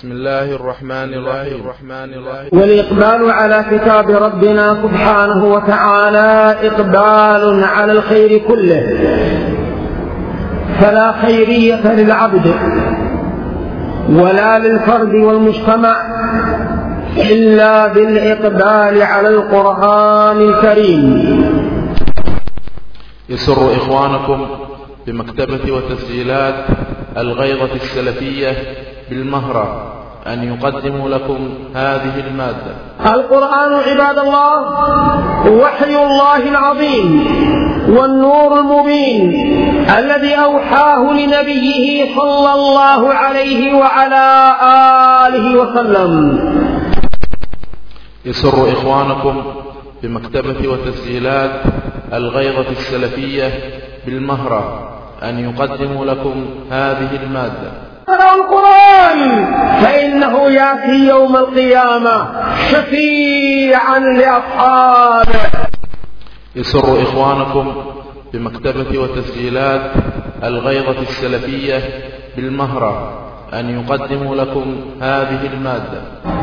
بسم الله الرحمن الرحيم. والإقبال على كتاب ربنا سبحانه وتعالى إقبال على الخير كله، فلا خيرية للعبد ولا للفرد والمجتمع إلا بالإقبال على القرآن الكريم. يسر إخوانكم بمكتبة وتسجيلات الغيضة السلفية بالمهرة أن يقدموا لكم هذه المادة. القرآن عباد الله وحي الله العظيم والنور المبين الذي أوحاه لنبيه صلى الله عليه وعلى آله وسلم. يسر إخوانكم بمكتبة وتسجيلات الغيضة السلفية بالمهرة أن يقدموا لكم هذه المادة. القرآن فإنه يأتي يوم القيامة شفيعا لأصحابه. يسر إخوانكم بمكتبة وتسجيلات الغيضة السلفية بالمهرة أن يقدموا لكم هذه المادة.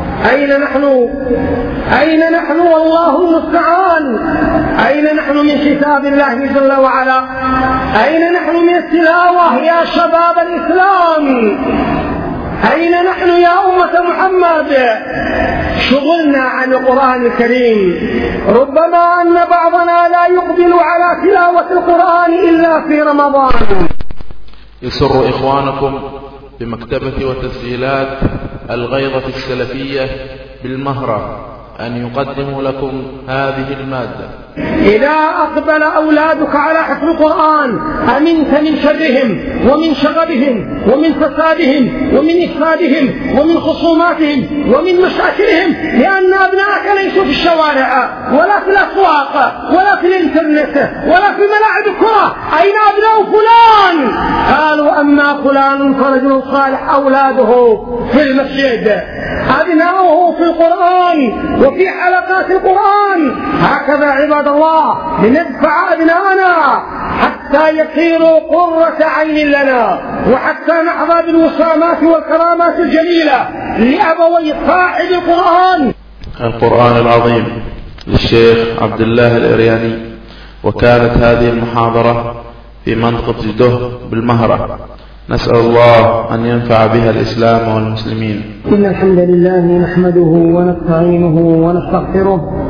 أين نحن والله المستعان؟ أين نحن من كتاب الله جل وعلا؟ أين نحن من التلاوة يا شباب الإسلام؟ أين نحن يا أمة محمد؟ شغلنا عن القرآن الكريم، ربما أن بعضنا لا يقبل على تلاوة القرآن إلا في رمضان. يسر إخوانكم بمكتبة وتسجيلات الغيضة السلفية بالمهرة أن يقدموا لكم هذه المادة. إذا أقبل أولادك على حفظ القرآن أمنت من شرهم ومن شغبهم ومن فسادهم ومن إفسادهم ومن خصوماتهم ومن مشاكلهم، لأن أبنائك ليسوا في الشوارع ولا في الأسواق ولا في الإنترنت ولا في ملاعب الكرة. أين أبناء فلان؟ قالوا أما فلان فرجل صالح أولاده في المسجد، أبناؤه في القرآن وفي حلقات القرآن. هكذا عباد الله لندفع أبناءنا حتى يصيروا قرة عين لنا، وحتى نحظى بالوسامات والكرامات الجميلة لأبوي صاحب القرآن العظيم للشيخ عبد الله الإرياني. وكانت هذه المحاضرة في منطقة جده بالمهرة. نسأل الله أن ينفع بها الإسلام والمسلمين. إن الحمد لله نحمده ونستعينه ونستغفره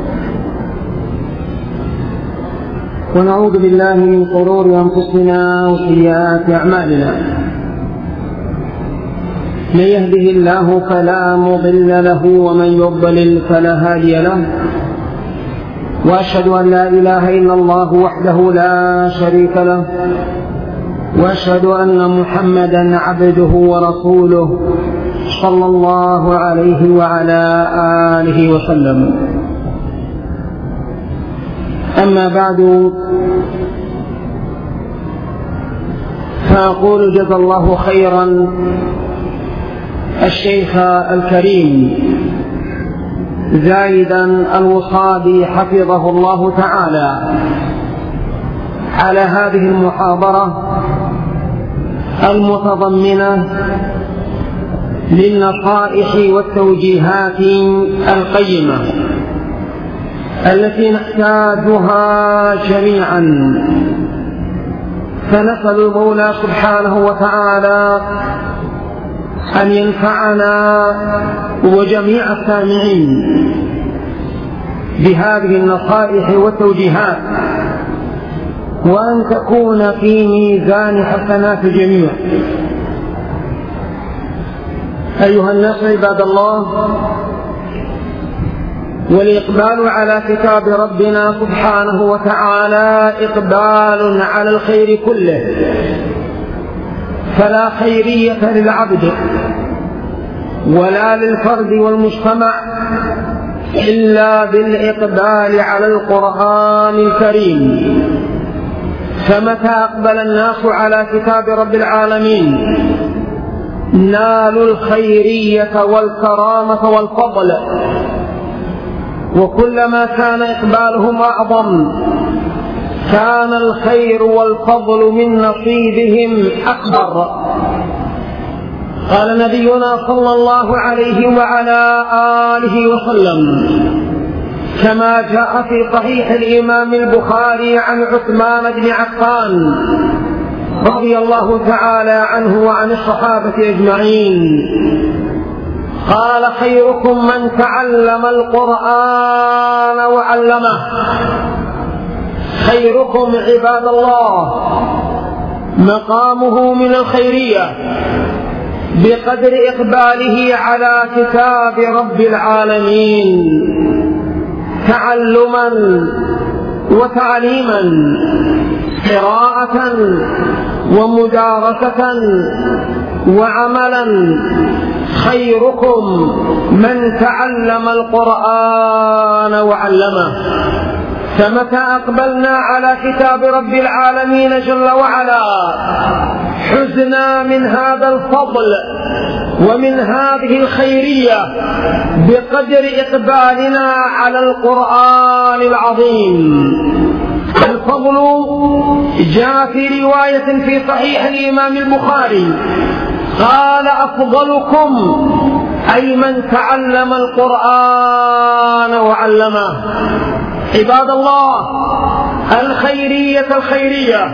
ونعوذ بالله من شرور أنفسنا وسيئات أعمالنا. من يهده الله فلا مضل له ومن يضلل فلا هادي له، وأشهد أن لا إله إلا الله وحده لا شريك له، وأشهد أن محمدا عبده ورسوله صلى الله عليه وعلى آله وسلم. أما بعد، فأقول جزا الله خيرا الشيخ الكريم زايدا الوصابي حفظه الله تعالى على هذه المحاضرة المتضمنة للنصائح والتوجيهات القيمة التي نحتاجها جميعا. فنسأل المولى سبحانه وتعالى أن ينفعنا وجميع السامعين بهذه النصائح والتوجيهات، وأن تكون في ميزان حسنات الجميع. أيها الناس عباد الله، والإقبال على كتاب ربنا سبحانه وتعالى إقبال على الخير كله، فلا خيرية للعبد ولا للفرد والمجتمع إلا بالإقبال على القرآن الكريم. فمتى أقبل الناس على كتاب رب العالمين نالوا الخيرية والكرامة والفضل، وكلما كان إقبالهم أعظم كان الخير والفضل من نصيبهم أكبر. قال نبينا صلى الله عليه وعلى آله وسلم كما جاء في صحيح الإمام البخاري عن عثمان بن عفان رضي الله تعالى عنه وعن الصحابة أجمعين قال خيركم من تعلم القرآن وعلمه. خيركم عباد الله مقامه من الخيرية بقدر إقباله على كتاب رب العالمين تعلما وتعليما، قراءة ومدارسة وعملا. خيركم من تعلم القرآن وعلمه. فمتى أقبلنا على كتاب رب العالمين جل وعلا حزنا من هذا الفضل ومن هذه الخيرية بقدر إقبالنا على القرآن العظيم. الفضل جاء في رواية في صحيح الإمام البخاري قال أفضلكم أي من تعلم القرآن وعلمه. عباد الله الخيرية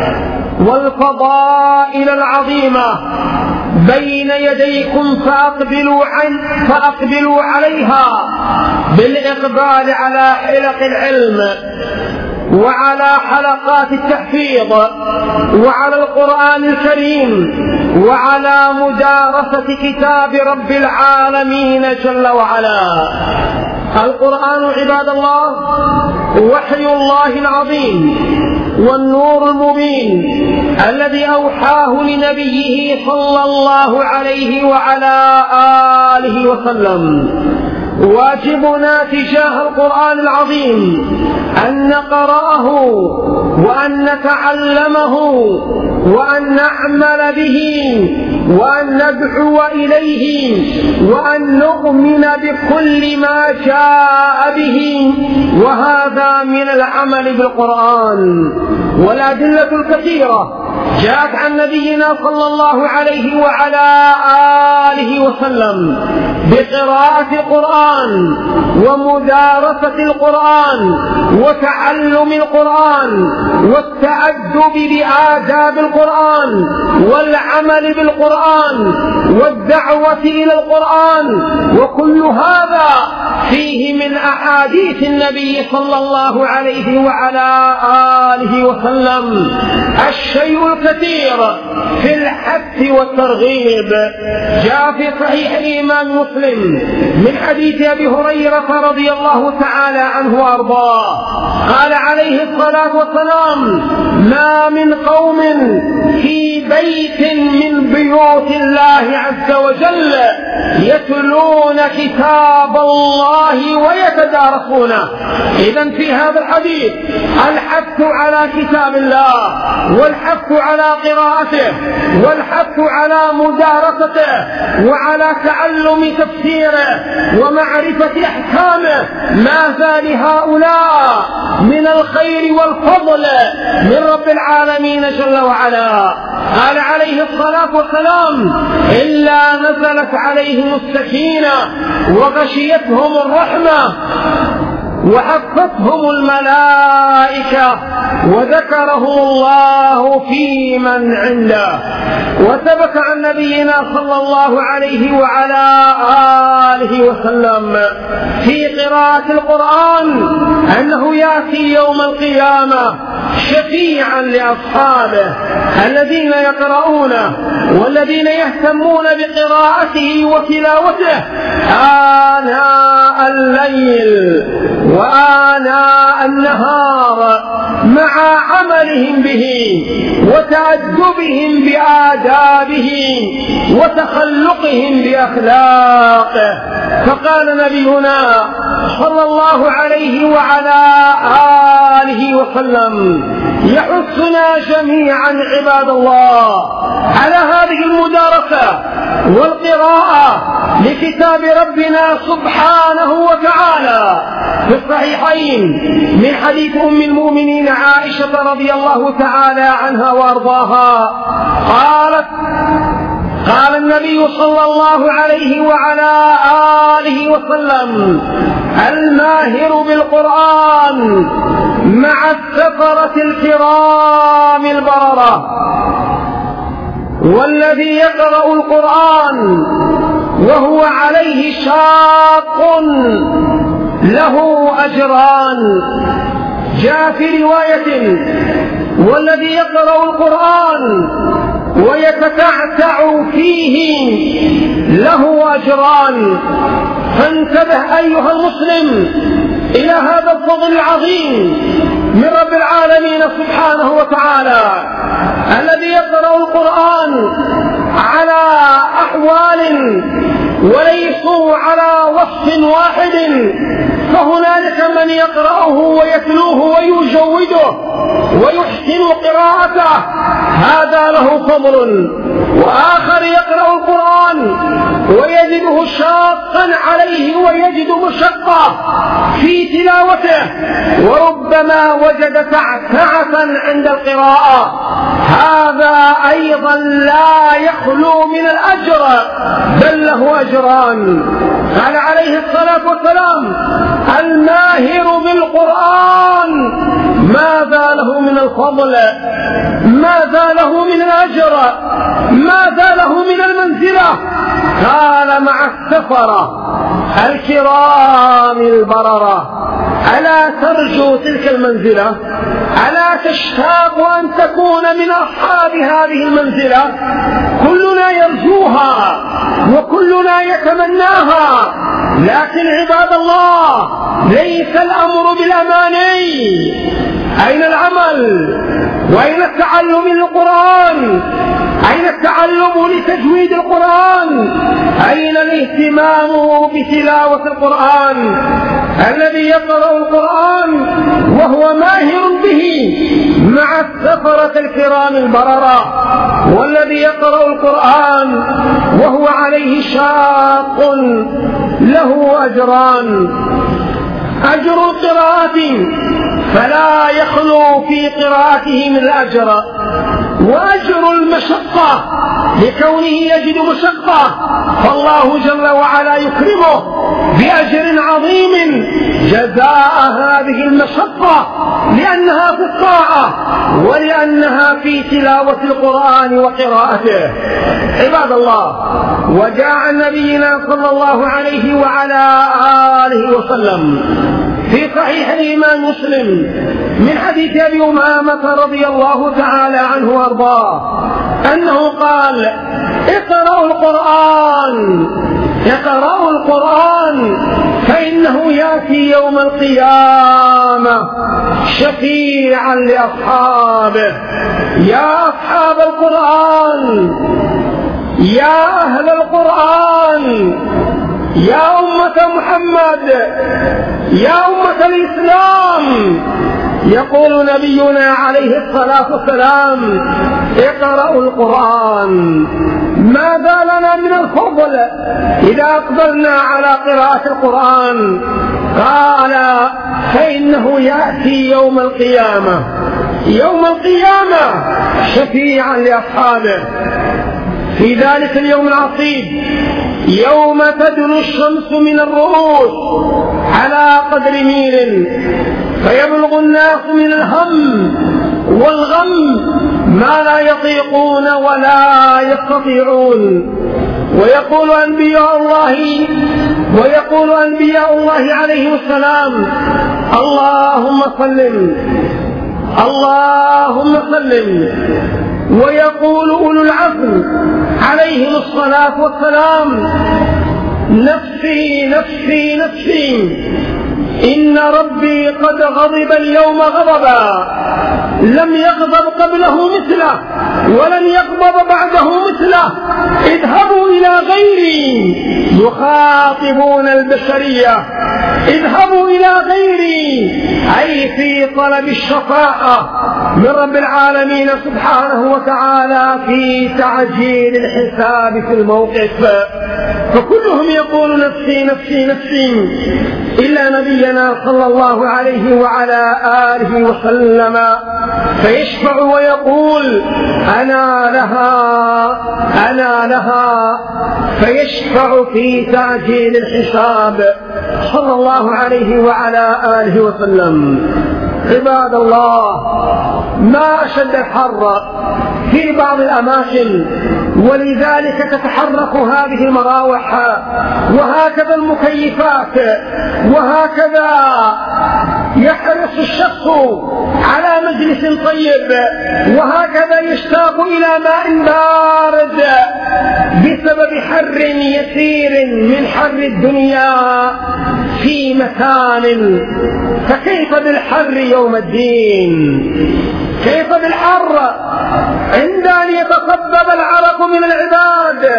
والفضائل العظيمة بين يديكم فأقبلوا عليها بالإقبال على حلق العلم وعلى حلقات التحفيظ وعلى القرآن الكريم وعلى مدارسة كتاب رب العالمين جل وعلا. القرآن عباد الله وحي الله العظيم والنور المبين الذي أوحاه لنبيه صلى الله عليه وعلى آله وسلم. واجبنا تجاه القرآن العظيم أن نقرأه وأن نتعلمه وأن نعمل به وأن ندعو إليه وأن نؤمن بكل ما جاء به، وهذا من العمل بالقرآن. والأدلة الكثيرة جاءت عن نبينا صلى الله عليه وعلى آله وسلم بقراءة القرآن ومدارسة القرآن وتعلم القرآن والتأدب بآداب القرآن والعمل بالقرآن والدعوة إلى القرآن، وكل هذا فيه من أحاديث النبي صلى الله عليه وعلى آله وسلم الشيء الكثير في الحث والترغيب. جاء في صحيح الإمام مسلم من حديث أبي هريرة رضي الله تعالى عنه وأرضاه قال عليه الصلاة والسلام ما من قوم في بيت من بيوت الله عز وجل يتلون كتاب الله ويتدارسونه. إذن في هذا الحديث الحث على كتاب الله والحث على قراءته والحث على مدارسته وعلى تعلم تفسيره ومعرفة أحكامه. ماذا لهؤلاء من الخير والفضل من رب العالمين جل وعلا. قال عليه الصلاة والسلام إلا نزلت عليهم السكينة وغشيتهم الرحمة وحفتهم الملائكة وذكره الله في من عنده. وثبت عن نبينا صلى الله عليه وعلى آله وسلم في قراءة القرآن أنه يأتي يوم القيامة شفيعا لأصحابه الذين يقرؤونه والذين يهتمون بقراءته وتلاوته آناء الليل وآناء النهار مع عملهم به وتأدبهم بآدابه وتخلقهم بأخلاقه. فقال نبينا صلى الله عليه وعلى آله وسلم يحثنا جميعا عباد الله على هذه المدارسة والقراءة لكتاب ربنا سبحانه وتعالى في الصحيحين من حديث أم المؤمنين عائشة رضي الله تعالى عنها وأرضاها قالت قال النبي صلى الله عليه وعلى آله وسلم: الماهر بالقرآن مع السفرة الكرام البررة. والذي يقرأ القرآن وهو عليه شاق له أجران. جاء في رواية: والذي يقرأ القرآن ويتتعتع فيه له أجران. فانتبه أيها المسلم إلى هذا الفضل العظيم من رب العالمين سبحانه وتعالى، الذي يقرأ القرآن على أحوال وليسوا على وصف واحد، فهنالك من يقرأه ويتلوه ويجوده ويحسن قراءته، هذا له فضل. وآخر يقرأ القرآن ويجده شاقا عليه ويجد مشقة في تلاوته، وربما وجد تعتعة عند القراءة، هذا أيضا لا يخلو من الأجر، بل له أجران. قال عليه الصلاة والسلام: الماهر بالقرآن ماذا له من الفضل، ماذا له من الأجر، ماذا له من المنزلة؟ قال: مع السفرة الكرام البررة. ألا ترجو تلك المنزلة؟ ألا تشتاق أن تكون من أصحاب هذه المنزلة؟ كلنا يرجوها وكلنا يتمناها، لكن عباد الله ليس الأمر بالأماني. أين العمل؟ وأين التعلم للقرآن؟ أين التعلم لتجويد القرآن؟ أين الاهتمام بتلاوة القرآن؟ الذي يقرأ القرآن وهو ماهر به مع السفرة الكرام البررة، والذي يقرأ القرآن وهو عليه شاق له أجران: أجر القراءة فلا يخلو في قراءته من الأجر، وأجر المشقة لكونه يجد مشقة، فالله جل وعلا يكرمه بأجر عظيم جزاء هذه المشقة، لأنها في الطاعة ولأنها في تلاوة القرآن وقراءته. عباد الله، وجاء عن نبينا صلى الله عليه وعلى آله وسلم في صحيح الإمام مسلم من حديث أبي أمامة رضي الله تعالى عنه وارضاه أنه قال: اقرأوا القرآن، اقرأوا القرآن فإنه يأتي يوم القيامة شفيعا لأصحابه. يا أصحاب القرآن، يا أهل القرآن، يا أمة محمد، يا أمة الإسلام، يقول نبينا عليه الصلاة والسلام: اقرأوا القرآن. ماذا لنا من الفضل إذا أقبلنا على قراءة القرآن؟ قال: فإنه يأتي يوم القيامة، يوم القيامة شفيعا لأصحابه. في ذلك اليوم العصيب يوم تدنو الشمس من الرؤوس على قدر ميل، فيبلغ الناس من الهم والغم ما لا يطيقون ولا يستطيعون، ويقول أنبياء الله عليهم السلام: اللهم سلم، اللهم سلم. ويقول أولو العزم عليهم الصلاة والسلام: نفسي نفسي نفسي، إن ربي قد غضب اليوم غضبا لم يغضب قبله مثله ولن يغضب بعده مثله، اذهبوا إلى غيري. يخاطبون البشرية: اذهبوا إلى غيري، أي في طلب الشفاعة من رب العالمين سبحانه وتعالى في تعجيل الحساب في الموقف. فكلهم يقول نفسي نفسي نفسي، إلا نبينا صلى الله عليه وعلى آله وسلم فيشفع ويقول أنا لها أنا لها، فيشفع في تعجيل الحساب صلى الله عليه وعلى آله وسلم. عباد الله، ما أشد الحر في بعض الأماكن، ولذلك تتحرك هذه المراوح وهكذا المكيفات، وهكذا يحرص الشخص على مجلس طيب، وهكذا يشتاق إلى ماء بارد بسبب حر يسير من حر الدنيا في مكان، فكيف بالحر يوم الدين؟ كيف بالحر عند أن يتصبب العرق من العباد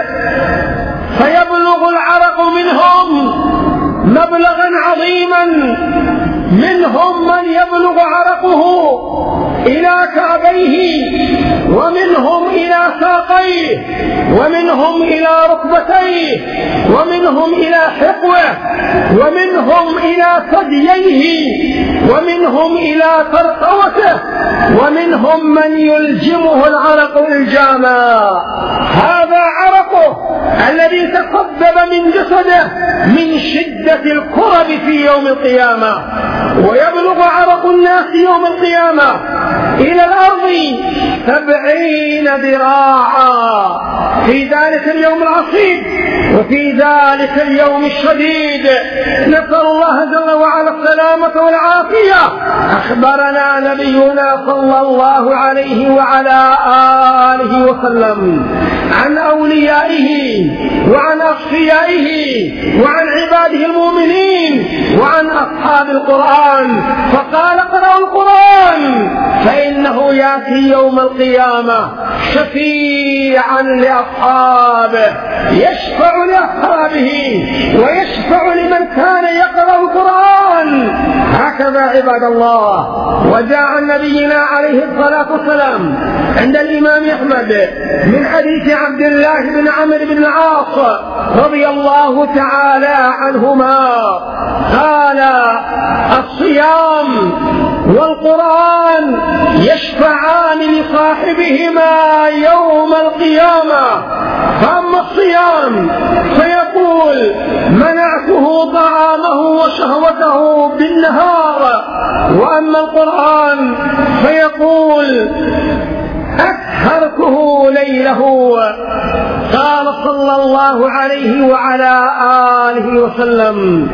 فيبلغ العرق منهم مبلغا عظيما، منهم من يبلغ عرقه إلى كعبيه، ومنهم إلى ساقيه، ومنهم إلى ركبتيه، ومنهم إلى حقوه، ومنهم إلى ثدييه، ومنهم إلى ترقوته، ومنهم من يلجمه العرق إلجاما. هذا عرقه الذي تسبب من جسده من شدة الكرب في يوم القيامة. ويبلغ عرق الناس يوم القيامة إلى الأرض 70 ذراعا في ذلك اليوم العصيب وفي ذلك اليوم الشديد. نسأل الله جل وعلا السلامة والعافية. أخبرنا نبينا صلى الله عليه وعلى آله وسلم عن أوليائه وعن أصفيائه وعن عباده المؤمنين وعن أصحاب القرآن، فقال اقرأوا القرآن فإنه يأتي يوم القيامة شفيعا لأصحابه، يشفع لأصحابه ويشفع لمن كان يقرأ القرآن. هكذا عباد الله. وجاء عن نبينا عليه الصلاة والسلام عند الإمام أحمد من حديث عبد الله بن عمرو بن العاص رضي الله تعالى عنهما قال الصيام والقرآن يشفعان لصاحبهما يوم القيامة. فأما الصيام فيقول منعته طعامه وشهوته بالنهار، وأما القرآن فيقول أسهرته ليله. قال صلى الله عليه وعلى آله وسلم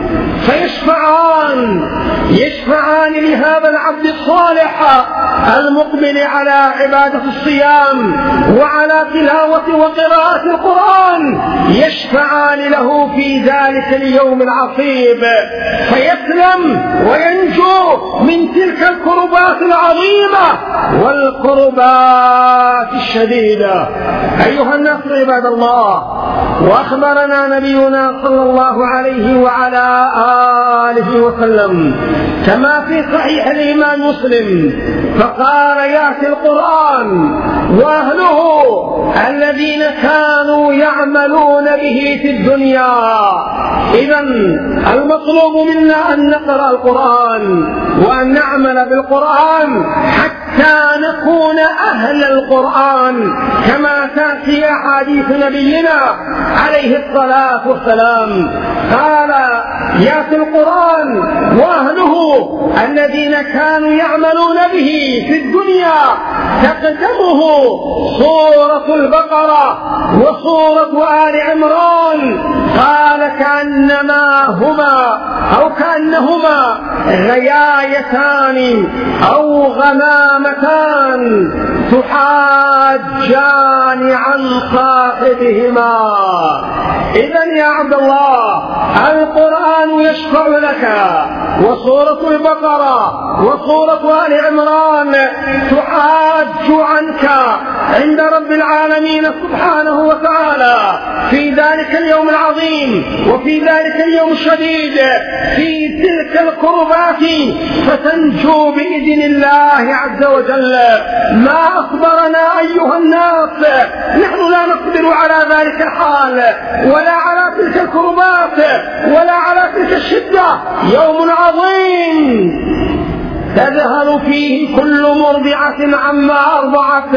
يشفعان لهذا العبد الصالح المقبل على عبادة الصيام وعلى تلاوة وقراءة القرآن، يشفعان له في ذلك اليوم العصيب فيسلم وينجو من تلك الكربات العظيمة والكربات الشديدة. أيها الناس عباد الله، وأخبرنا نبينا صلى الله عليه وعلى آله وسلم كما في صحيح الإمام مسلم فقال يأتي القرآن وأهله الذين كانوا يعملون به في الدنيا. إذن المطلوب منا أن نقرأ القرآن وأن نعمل بالقرآن حتى نكون أهل القرآن، كما تأتي أحاديث نبينا عليه الصلاة والسلام. قال يأتي القرآن وأهله الذين كانوا يعملون به في الدنيا، تقدمه سورة البقرة وسورة آل عمران. قال كأنهما غيايتان أو غمامتان تحاجان عن صاحبهما. إذن يا عبد الله، القرآن يشفع لك، وسورة البقرة وسورة آل عمران تحاج عنك عند رب العالمين سبحانه وتعالى في ذلك اليوم العظيم وفي ذلك اليوم الشديد في تلك الكربات، فتنجو بإذن الله عز وجل. ما أخبرنا أيها الناس، نحن لا نقدر على ذلك الحال ولا على تلك تلك الكربات ولا على تلك الشدة. يوم عظيم تذهل فيه كل مرضعة عما أرضعت،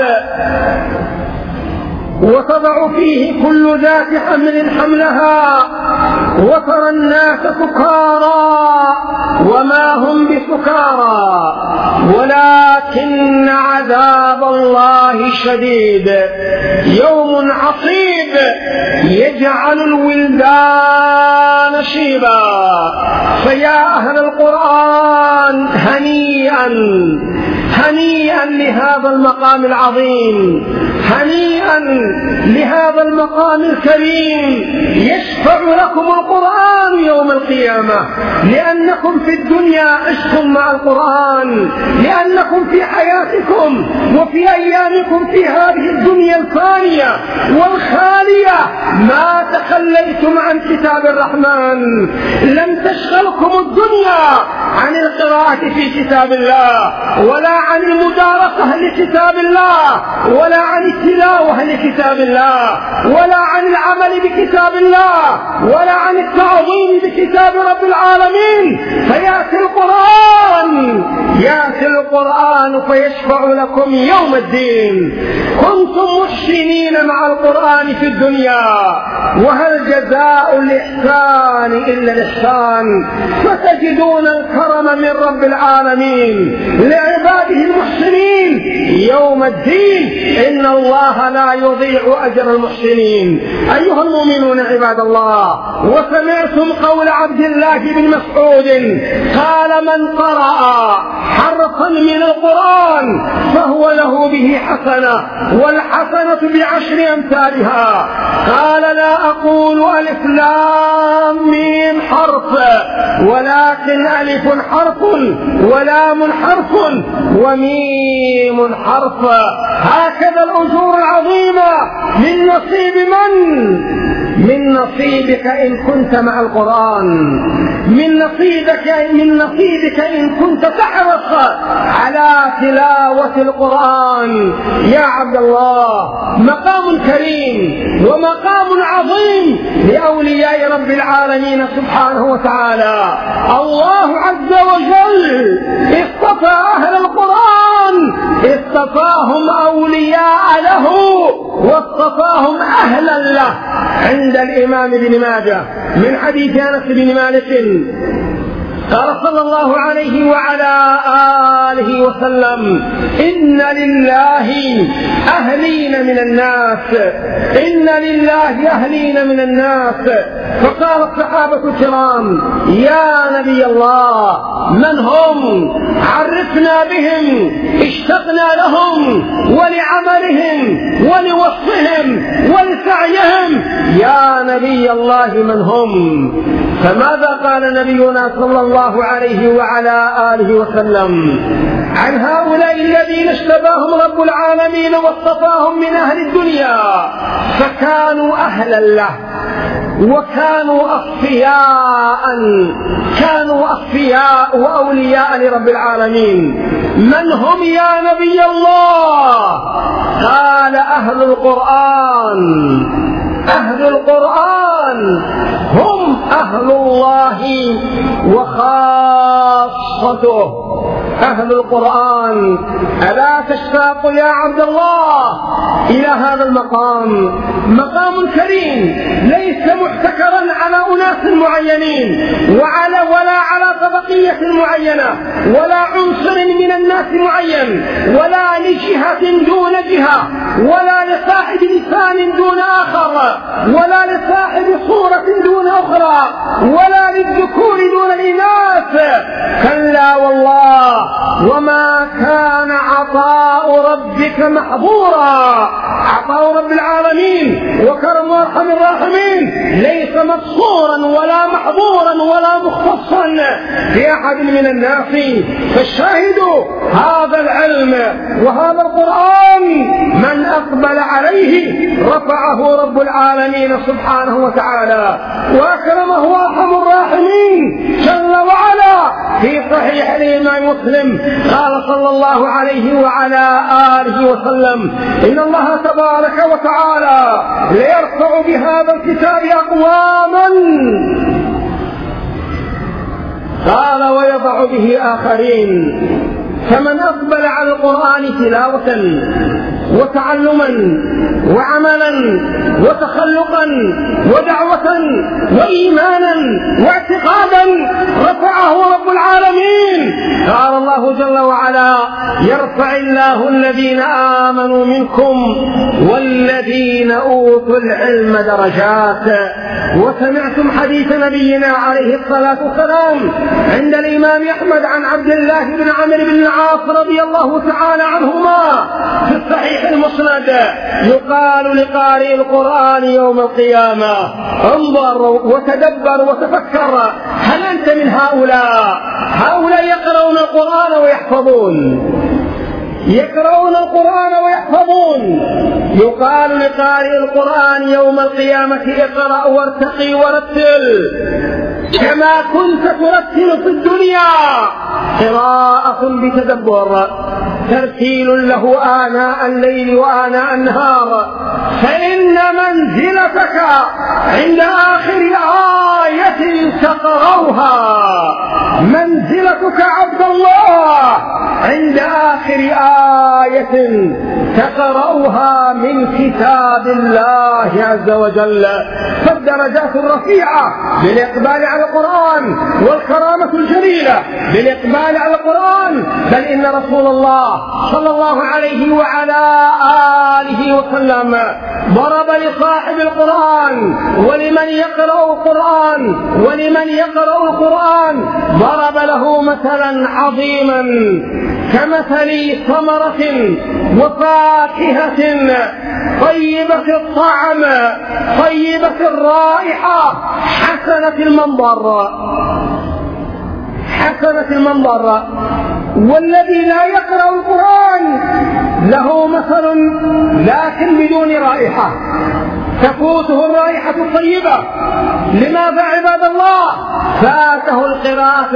وتضع فيه كل ذات حمل حملها، وترى الناس سكارى وما هم بسكارى ولكن عذاب الله شديد. يوم عصيب يجعل الولدان شيبا. فيا أهل القرآن هنيئا هنيئا لهذا المقام العظيم، هنيئا لهذا المقام الكريم. يشفع لكم القرآن يوم القيامة، لأنكم في الدنيا عشتم مع القرآن، لأنكم في حياتكم وفي أيامكم في هذه الدنيا الفانية والخالية ما تخليتم عن كتاب الرحمن. لم تشغلكم الدنيا عن القراءة في كتاب الله، ولا عن المدارسة لكتاب الله، ولا عن التلاوة لكتاب الله، ولا عن العمل بكتاب الله، ولا عن التعظيم بكتاب رب العالمين. فيأتي القرآن فيشفع لكم يوم الدين. كنتم محسنين مع القرآن في الدنيا، وهل جزاء الإحسان إلا الإحسان؟ فتجدون الكرم من رب العالمين لعباده المحسنين يوم الدين. إن الله لا يضيع أجر المحسنين. أيها المؤمنون عباد الله، وسمعتم قول عبد الله بن مسعود قال: من قرأ حرفا من القرآن فهو له به حسنة، والحسنة بعشر أمثالها. قال: لا أقول ألف لام ميم حرف، ولكن ألف حرف ولام حرف وميم حرف. هكذا الأجور العظيمة من نصيب من نصيبك إن كنت مع القرآن، من نصيبك إن كنت تحرص على تلاوة القرآن. يا عبد الله، مقام كريم ومقام عظيم لأولياء رب العالمين سبحانه وتعالى. الله عز وجل اصطفى أهل القرآن، اصطفاهم أولياء له واصطفاهم أهلا له. عند الإمام ابن ماجه من حديث أنس بن مالك قال صلى الله عليه وعلى آله وسلم: إن لله أهلين من الناس، إن لله أهلين من الناس. فقال الصحابة الكرام: يا نبي الله، من هم؟ عرفنا بهم، اشتقنا لهم ولعملهم ولوصفهم ولسعيهم. يا نبي الله، من هم؟ فماذا قال نبينا صلى الله عليه وعلى آله وسلم عن هؤلاء الذين اشتباهم رب العالمين واصطفاهم من أهل الدنيا؟ فكانوا أهلا له، وكانوا أصفياء وأولياء لرب العالمين. من هم يا نبي الله؟ قال: أهل القرآن. أهل القرآن هم أهل الله وخاصته. أهل القرآن. ألا تشتاق يا عبد الله إلى هذا المقام؟ مقام كريم ليس محتكرا على أناس معينين ولا على طبقية معينة ولا عنصر من الناس معين، ولا لجهة دون جهة، ولا لصاحب لسان دون آخر، ولا لصاحب صورة دون أخرى، ولا للذكور دون الإناث. كلا والله، وما كان عطاء ربك محظورا. عطاء رب العالمين وكرم أرحم الراحمين ليس مقصورا ولا محظورا ولا مختصا في أحد من الناس. فالشاهد هذا العلم وهذا القرآن من أقبل عليه رفعه رب العالمين سبحانه وتعالى، وأكرمه أرحم الراحمين جل وعلا في صحيح الإمام مسلم قال صلى الله عليه وعلى آله وسلم: إن الله تبارك وتعالى ليرفع بهذا الكتاب أقواما قال ويضع به آخرين، فمن أقبل على القرآن تلاوة وتعلما وعملا وتخلقا ودعوة وإيمانا واعتقادا رفعه رب العالمين. قال الله جل وعلا: يرفع الله الذين آمنوا منكم والذين أوتوا العلم درجات. وسمعتم حديث نبينا عليه الصلاة والسلام عند الإمام أحمد عن عبد الله بن عمرو بن العاص رضي الله تعالى عنهما في الصحيح المسند: يقال لقارئ القرآن يوم القيامة: انظر وتدبر وتفكر، هل أنت من هؤلاء يقرؤون القرآن ويحفظون. يقال لقارئ القرآن يوم القيامة: اقرأ وارتقي ورتل كما كنت ترتل في الدنيا، قراءة بتدبر، ترتيل له آناء الليل وآناء النهار، فإن منزلتك عند آخر آية تقرأها، منزلتك عبد الله عند آخر آية تقرأها من كتاب الله عز وجل. فالدرجات الرفيعة بالإقبال على القرآن، والكرامة الجليلة بالإقبال على القرآن. بل إن رسول الله صلى الله عليه وعلى آله وسلم ضرب لصاحب القرآن ولمن يقرأ القرآن ضرب له مثلا عظيما كمثل ثمرة وفاكهة طيبة الطعم طيبة الرائحة حسنة المنظر. والذي لا يقرأ القرآن له مثل لكن بدون رائحة، تفوته الرائحة الطيبة. لماذا عباد الله؟ فاته القراءة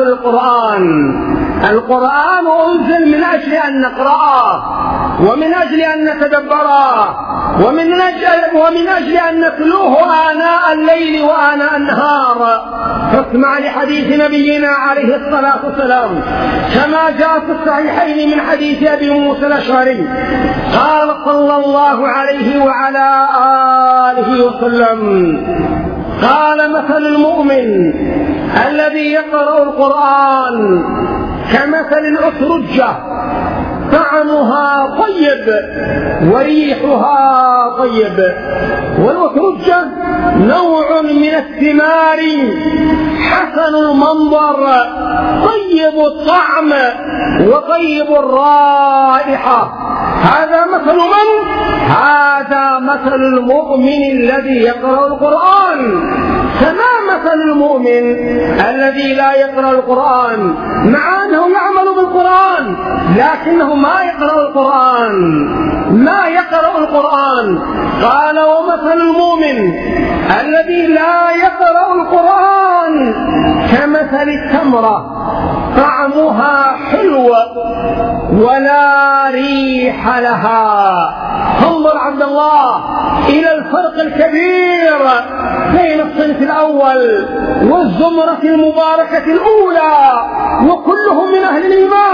القرآن أنزل من أجل أن نقرأه، ومن أجل أن نتدبره، ومن أجل أن نتلوه آناء الليل وآناء النهار. فاسمع لحديث نبينا عليه الصلاة والسلام كما جاء في الصحيحين من حديث أبي موسى الأشعري قال صلى الله عليه وعلى آله وسلم: قال: مثل المؤمن الذي يقرأ القرآن كمثل الأترجة، طعمها طيب وريحها طيب. والأترجة نوع من الثمار حسن المنظر طيب الطعم وطيب الرائحة. هذا مثل المؤمن الذي يقرأ القرآن. فما مثل المؤمن الذي لا يقرأ القرآن مع أنه يعمل بالقرآن لكنه ما يقرأ القرآن؟ قال: ومثل المؤمن الذي لا يقرأ القرآن كمثل التمرة، طعمها حلو ولا ريح لها. انظر عبد الله إلى الفرق الكبير بين الصنف الأول والزمرة المباركة الأولى، وكلهم من أهل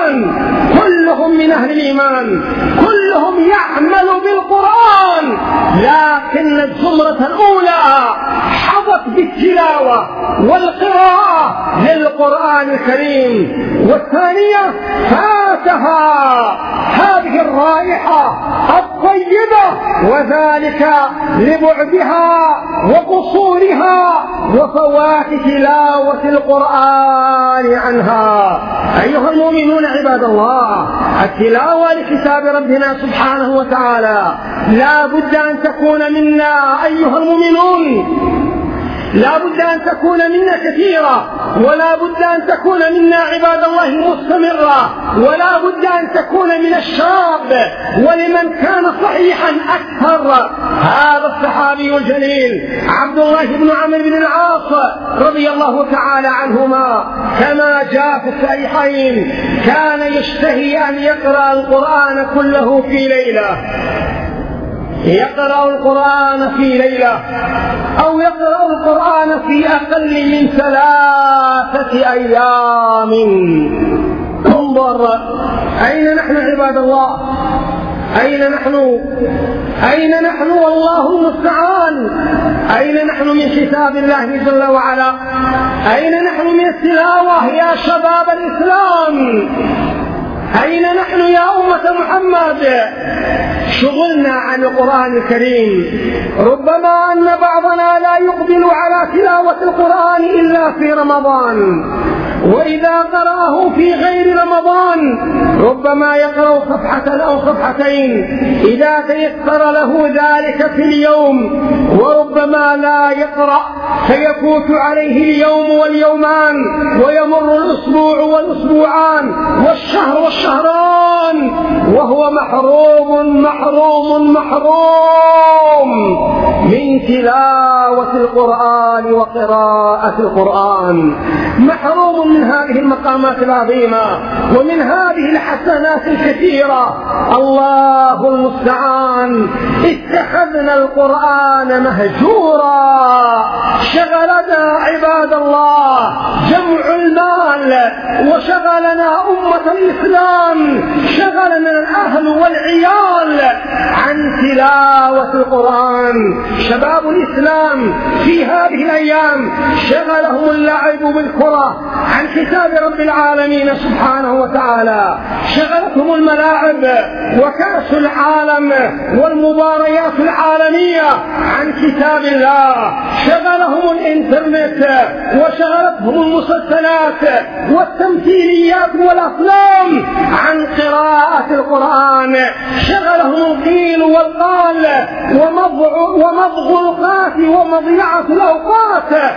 الإيمان، كلهم يعمل بالقرآن، لكن الزمرة الأولى حظت بالتلاوة والقراءة للقرآن الكريم، والثانية فاتها هذه الرائحة الطيبة، وذلك لبعدها وقصورها وفوات تلاوة القرآن عنها. أيها المؤمنون عباد الله، التلاوة لكتاب ربنا سبحانه وتعالى لا بد أن تكون منا أيها المؤمنون، لا بد أن تكون منا كثيرة، ولا بد أن تكون منا عباد الله مستمرة، ولا بد أن تكون من الشاب ولمن كان صحيحا أكثر. هذا الصحابي الجليل عبد الله بن عمرو بن العاص عباس رضي الله تعالى عنهما كما جاء في الصحيحين كان يشتهي أن يقرأ القرآن كله في ليلة، يقرأ القرآن في ليلة أو يقرأ القرآن في أقل من 3 أيام. انظر أين نحن عباد الله؟ أين نحن والله المستعان؟ أين نحن من كتاب الله جل وعلا؟ أين نحن من التلاوة يا شباب الإسلام؟ أين نحن يا أمة محمد؟ شغلنا عن القرآن الكريم. ربما أن بعضنا لا يقبل على تلاوة القرآن إلا في رمضان، وإذا قرأه في غير رمضان ربما يقرأ صفحة أو صفحتين إذا تيسر له ذلك في اليوم، وربما لا يقرأ فيفوت عليه اليوم واليومان ويمر الأسبوع والأسبوعان والشهر والشهران وهو محروم من تلاوة القرآن وقراءة القرآن، محروم من هذه المقامات العظيمة ومن هذه الحسنات الكثيرة. الله المستعان. اتخذنا القرآن مهجورا، شغلنا عباد الله جمع المال وشغلنا أمة الإسلام، شغلنا الأهل والعيال عن تلاوة القرآن. شباب الإسلام في هذه الأيام شغلهم اللعب بالكرة عن كتاب رب العالمين سبحانه وتعالى، شغلتهم الملاعب وكأس العالم والمباريات العالمية عن كتاب الله، شغلهم الإنترنت وشغلتهم المسلسلات والتمثيليات والأفلام عن قراءة القرآن، شغلهم القيل والقال ومضغ القات ومضيعة الأوقات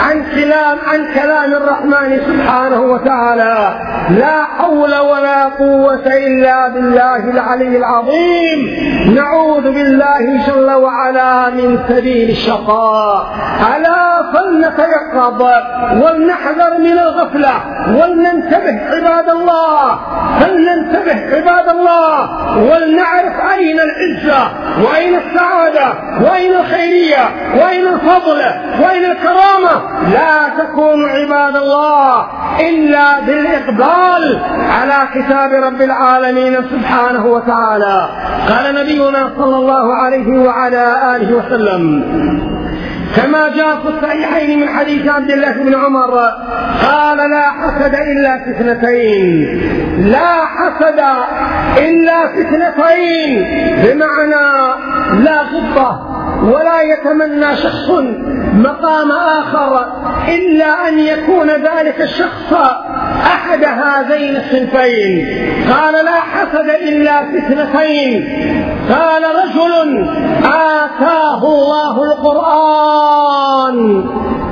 عن كلام الرحمن سبحانه وتعالى. لا حول ولا قوة إلا بالله العلي العظيم. نعوذ بالله جل وعلا من سبيل الشقاء. ألا فلنتيقظ ولنحذر من الغفلة ولننتبه عباد الله، فلننتبه عباد الله ولنعرف أين العزة وأين السعادة وأين الخيرية وأين الفضل وأين الكرامة. لا تكون عباد الله إلا بالإقبال على كتاب رب العالمين سبحانه وتعالى. قال نبينا صلى الله عليه وعلى آله وسلم كما جاء في الصحيحين من حديث عبد الله بن عمر قال لا حسد إلا في اثنتين، لا حسد إلا في اثنتين، بمعنى لا غبة ولا يتمنى شخص مقام آخر إلا أن يكون ذلك الشخص أحد هذين الصنفين. قال لا حسد إلا في اثنتين، قال رجل آتاه الله القرآن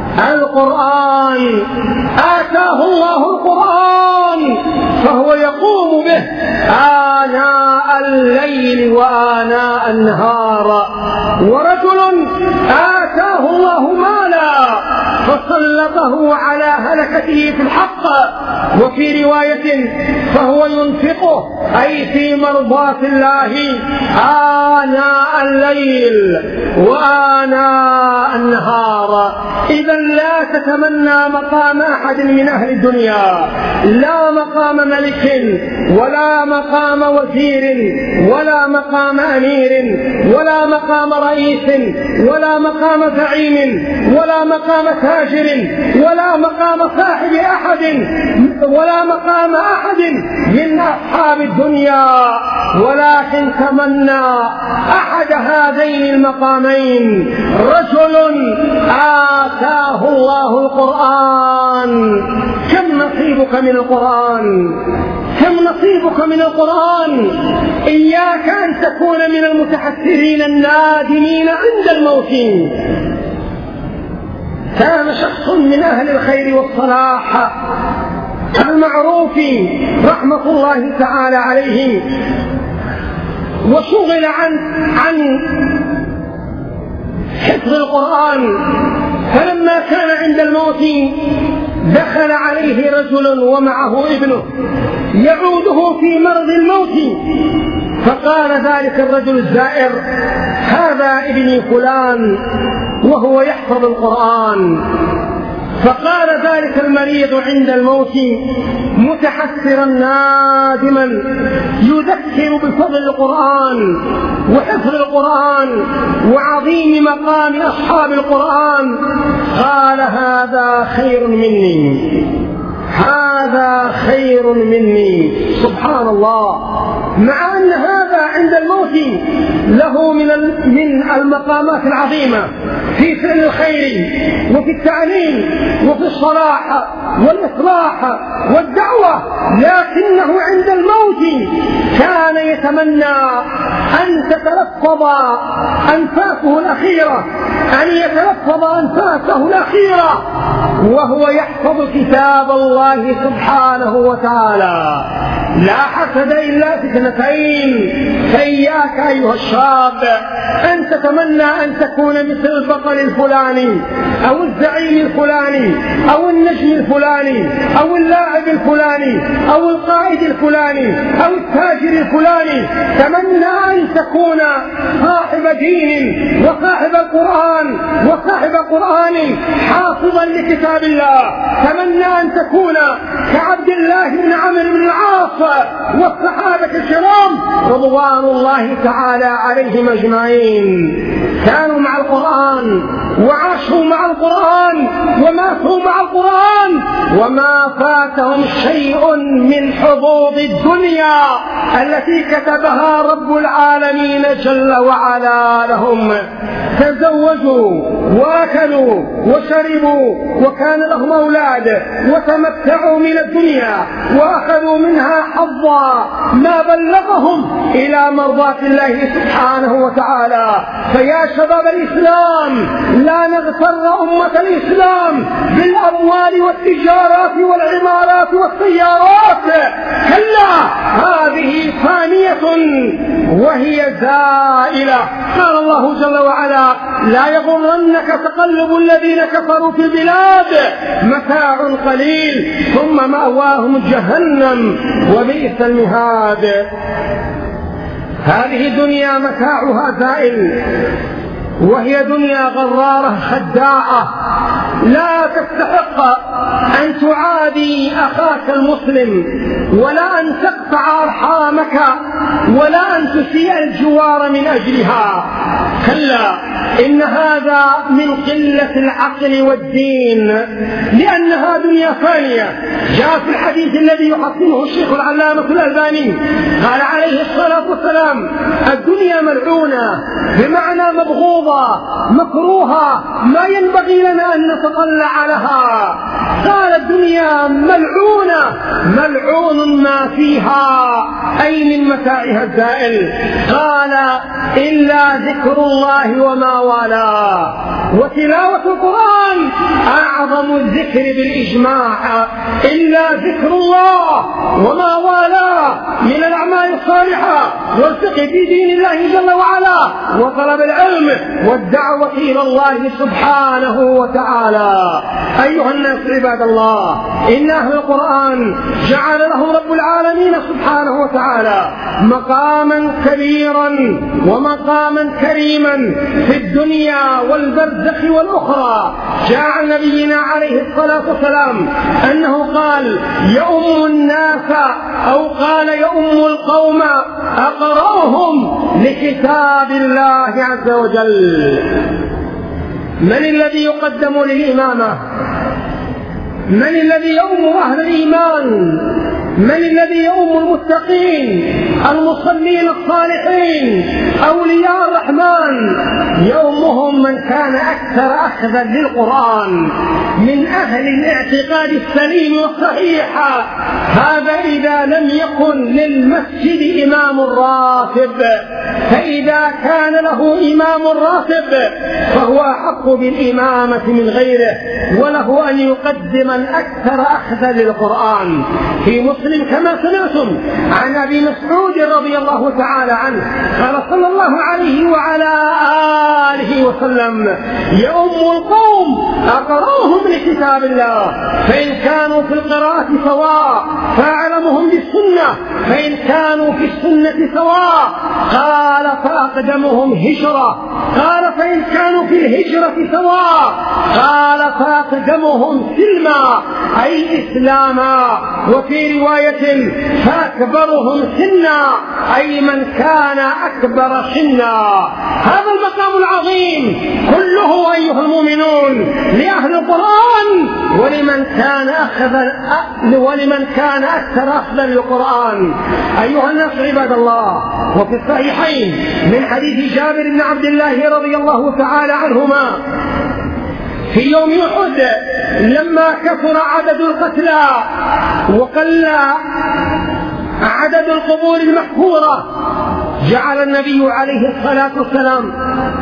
آتاه الله القرآن فهو يقوم به آناء الليل وآناء النهار، ورجل آتاه الله مالا فسلطه على هلكته في الحق، وفي رواية فهو ينفقه أي في مرضاة الله آناء الليل وآناء النهار. إذا لا تتمنى مقام أحد من أهل الدنيا، لا مقام ملك ولا مقام وزير ولا مقام أمير ولا مقام رئيس ولا مقام زعيم ولا مقام تاجر ولا مقام صاحب أحد ولا مقام أحد من أصحاب الدنيا، ولكن تمنى أحد هذين المقامين. رجل آتاه الله القرآن. كم نصيبك من القرآن؟ كم نصيبك من القرآن؟ إياك أن تكون من المتحسرين النادمين عند الموت. كان شخص من أهل الخير والصلاح المعروف رحمة الله تعالى عليه، وشغل عن حفظ القرآن فلما كان عند الموت دخل عليه رجل ومعه ابنه يعوده في مرض الموت، فقال ذلك الرجل الزائر: هذا ابني فلان وهو يحفظ القرآن. فقال ذلك المريض عند الموت متحسرا نادما يذكر بفضل القرآن وحفظ القرآن وعظيم مقام أصحاب القرآن، قال: هذا خير مني، هذا خير مني. سبحان الله، مع أن هذا عند الموت له من المقامات العظيمة في فعل الخير وفي التعليم وفي الصلاح والإصلاح والدعوة، لكنه عند الموت كان يتمنى أن تتلفظ أنفاسه الأخيرة، أن يتلفظ أنفاسه الأخيرة وهو يحفظ كتاب الله سبحانه وتعالى. لا حسد إلا في اثنتين، فإياك أيها الشاب أن تتمنى أن تكون مثل البطل الفلاني أو الزعيم الفلاني أو النجم الفلاني أو اللاعب الفلاني أو القائد الفلاني أو التاجر الفلاني. تمنى أن تكون صاحب دين وصاحب القرآن وصاحب قرآن حافظا لكتاب الله. تمنى أن تكون كعبد الله بن عمرو بن العاص والصحابة الكرام رضوان الله تعالى عليهم أجمعين، كانوا مع القرآن وعاشوا مع القرآن وماتوا مع القرآن، وما فاتهم شيء من حظوظ الدنيا التي كتبها رب العالمين جل وعلا لهم. تزوجوا واكلوا وشربوا وكان لهم أولاد وتمتعوا من الدنيا وأخذوا منها حظا ما بلغهم إلى مرضاة الله سبحانه وتعالى. فيا شباب الإسلام لا نغتر أمة الإسلام بالأموال والتجارات والعمارات والسيارات، كلا، هذه فانية وهي زائلة. قال الله جل وعلا: لا يغرنك تقلب الذين كفروا في البلاد، متاع قليل ثم مأواهم جهنم وبئس المهاد. هذه الدنيا متاعها زائل، وهي دنيا غرارة خداعة لا تستحق أن تعادي أخاك المسلم ولا أن تقطع أرحامك ولا أن تسيء الجوار من أجلها. كلا، إن هذا من قلة العقل والدين، لأنها دنيا فانية. جاء في الحديث الذي يحسنه الشيخ العلامة الألباني قال عليه الصلاة والسلام: الدنيا ملعونة، بمعنى مبغوضة مكروهة، ما ينبغي لنا أن نتطلع لها. قال: الدنيا ملعونة، ملعون ما فيها، أي من متاعها الزائل. قال: إلا ذكر الله وما والاه. وتلاوة القرآن أعظم الذكر بالإجماع، إلا ذكر الله وما والاه من الأعمال الصالحة والفقه في دين الله جل وعلا وطلب العلم والدعوة إلى الله سبحانه وتعالى. أيها الناس عباد الله، إن أهل القرآن جعل لهم رب العالمين سبحانه وتعالى مقاما كبيرا ومقاما كريما في الدنيا والبرزخ والأخرى. جاء عن نبينا عليه الصلاة والسلام أنه قال: يؤم الناس، أو قال يؤم القوم أقرأهم لكتاب الله عز وجل. من الذي يقدم للإمامة؟ من الذي يؤم أهل الإيمان؟ من الذي يؤم المتقين المصلين الصالحين أولياء الرحمن؟ يؤمهم من كان أكثر أخذا للقرآن من أهل الاعتقاد السليم والصحيح. هذا إذا لم يكن للمسجد إمام راتب، فإذا كان له إمام راتب فهو أحق بالإمامة من غيره، وله أن يقدم الأكثر أخذا للقرآن. في مسلم كما سمعتم عن أبي مسعود رضي الله تعالى عنه قال صلى الله عليه وعلى آله وسلم: يؤم القوم أقرأهم لكتاب الله، فإن كانوا في القراءة سواء فأعلمهم بالسنة، فإن كانوا في السنة سواء قال فأقدمهم هجرة، قال فإن كانوا في الهجرة سواء قال فأقدمهم سلما أي إسلاما، وفي رواية فأكبرهم سنا أي من كان أكبر سنا. هذا المقام العظيم كله أيها المؤمنون لأهل القرآن ولمن كان أكثر أخذا للقرآن. أيها الناس عباد الله، وفي الصحيحين من حديث جابر بن عبد الله رضي الله تعالى عنهما في يوم أحد لما كثر عدد القتلى وقل عدد القبور المحفورة جعل النبي عليه الصلاة والسلام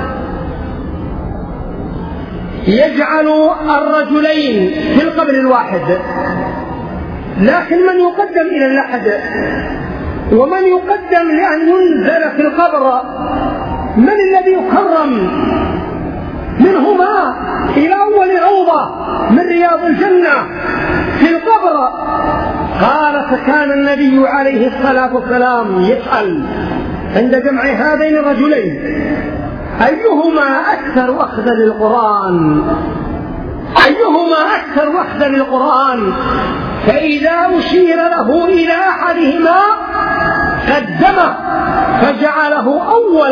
يجعل الرجلين في القبر الواحد، لكن من يقدم إلى اللحد ومن يقدم لأن ينزل في القبر؟ من الذي يكرم منهما إلى أول روضة من رياض الجنة في القبر؟ قال: فكان النبي عليه الصلاة والسلام يسأل عند جمع هذين الرجلين أيهما أكثر أخذا للقرآن، أيهما أكثر أخذا للقرآن، فإذا أشير له إلى أحدهما قدمه فجعله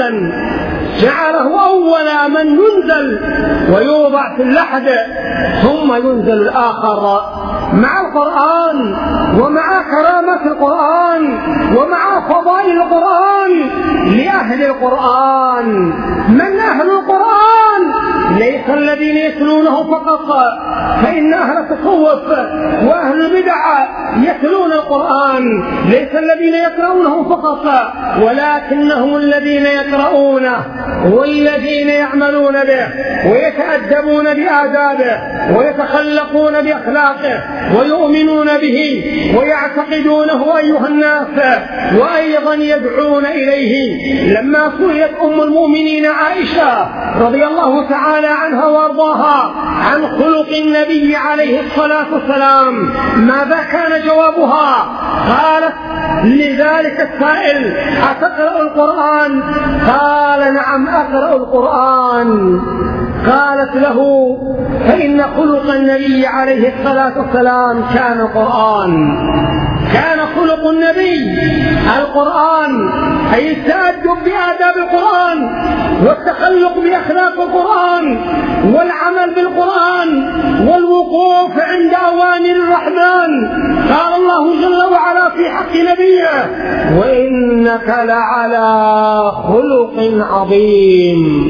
أول من ينزل ويوضع في اللحد، ثم ينزل الآخر مع القرآن ومع كرامة القرآن ومع فضائل القرآن لأهل القرآن. من أهل القرآن؟ ليس الذين يتلونه فقط، فإن أهل التصوف وأهل البدع يتلون القرآن، ليس الذين يقرؤونه فقط ولكنهم الذين يقرؤونه والذين يعملون به ويتأدبون بآدابه ويتخلقون بأخلاقه ويؤمنون به ويعتقدونه أيها الناس، وأيضا يدعون إليه. لما سئلت أم المؤمنين عائشة رضي الله تعالى عنها وارضاها عن خلق النبي عليه الصلاة والسلام ماذا كان جوابها؟ قالت لذلك السائل: أتقرأ القرآن؟ قال: نعم أقرأ القرآن. قالت له: فإن خلق النبي عليه الصلاة والسلام كان القرآن، كان خلق النبي القرآن، أي التأدب بآداب القرآن والتخلق بأخلاق القرآن والعمل بالقرآن والوقوف عند أوامر الرحمن. قال الله جل وعلا في حق نبيه: وإنك لعلى خلق عظيم،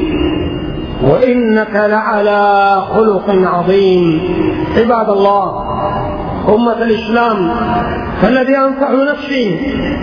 وإنك لعلى خلق عظيم. عباد الله، أمة الإسلام، فالذي أنصح نفسي